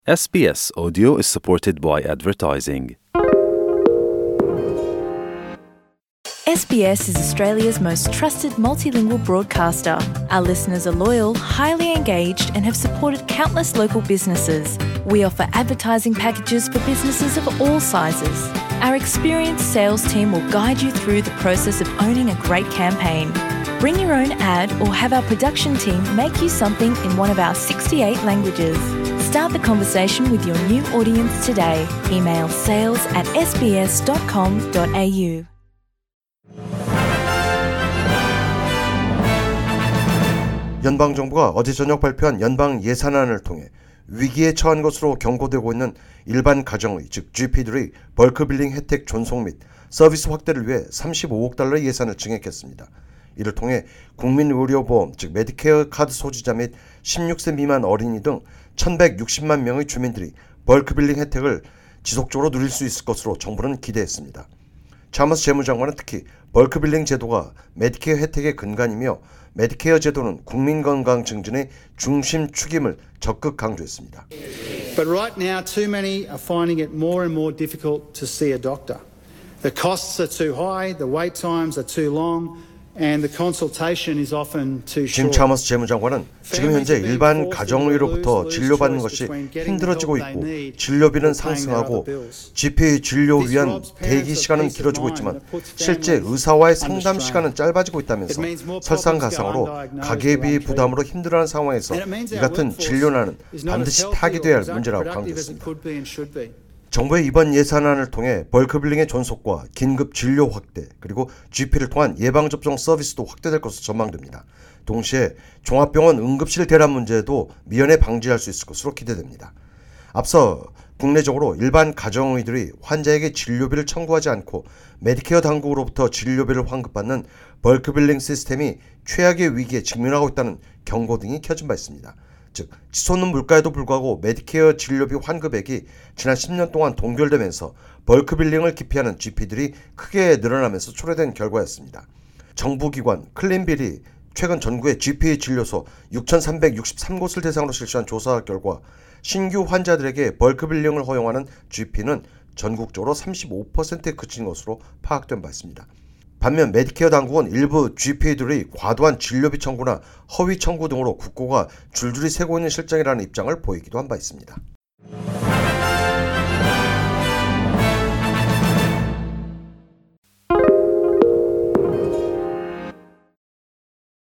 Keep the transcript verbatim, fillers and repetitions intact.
S B S Audio is supported by advertising. S B S is Australia's most trusted multilingual broadcaster. Our listeners are loyal, highly engaged, and have supported countless local businesses. We offer advertising packages for businesses of all sizes. Our experienced sales team will guide you through the process of owning a great campaign. Bring your own ad or have our production team make you something in one of our sixty-eight languages. Start the conversation with your new audience today. Email sales at s b s dot com dot a u. 연방정부가 어제 저녁 발표한 연방 예산안을 통해 위기에 처한 것으로 경고되고 있는 일반 가정의 즉 지피들의 벌크 빌링 혜택 존속 및 서비스 확대를 위해 삼십오억 달러의 예산을 증액했습니다. 이를 통해 국민의료보험 즉 메디케어 카드 소지자 및 십육 세 미만 어린이 등 천백육십만 명의 주민들이 벌크 빌링 혜택을 지속적으로 누릴 수 있을 것으로 정부는 기대했습니다. 차머스 재무장관은 특히 벌크 빌링 제도가 메디케어 혜택의 근간이며 메디케어 제도는 국민 건강 증진의 중심 축임을 적극 강조했습니다. But right now, too many are finding it more and more difficult to see a doctor. The costs are too high, the wait times are too long, and the consultation is often too 짐 short. 차머스 재무장관은 지금 현재 일반 가정의로부터 진료받는 것이 힘들어지고 있고 진료비는 상승하고 지피 진료 위한 대기 시간은 길어지고 있지만 실제 의사와의 상담 시간은 짧아지고 있다면서 설상가상으로 가계비 부담으로 힘들어하는 상황에서 이 같은 진료난은 반드시 타개돼야 할 문제라고 강조했습니다. 정부의 이번 예산안을 통해 벌크 빌링의 존속과 긴급 진료 확대 그리고 지피를 통한 예방접종 서비스도 확대될 것으로 전망됩니다. 동시에 종합병원 응급실 대란 문제도 미연에 방지할 수 있을 것으로 기대됩니다. 앞서 국내적으로 일반 가정의들이 환자에게 진료비를 청구하지 않고 메디케어 당국으로부터 진료비를 환급받는 벌크 빌링 시스템이 최악의 위기에 직면하고 있다는 경고 등이 켜진 바 있습니다. 즉 치솟는 물가에도 불구하고 메디케어 진료비 환급액이 지난 십 년 동안 동결되면서 벌크 빌링을 기피하는 지피들이 크게 늘어나면서 초래된 결과였습니다. 정부기관 클린빌이 최근 전국의 지피 진료소 육천삼백육십삼 곳을 대상으로 실시한 조사 결과 신규 환자들에게 벌크 빌링을 허용하는 지피는 전국적으로 삼십오 퍼센트에 그친 것으로 파악된 바 있습니다. 반면 메디케어 당국은 일부 지피들의 과도한 진료비 청구나 허위 청구 등으로 국고가 줄줄이 새고 있는 실정이라는 입장을 보이기도 한 바 있습니다.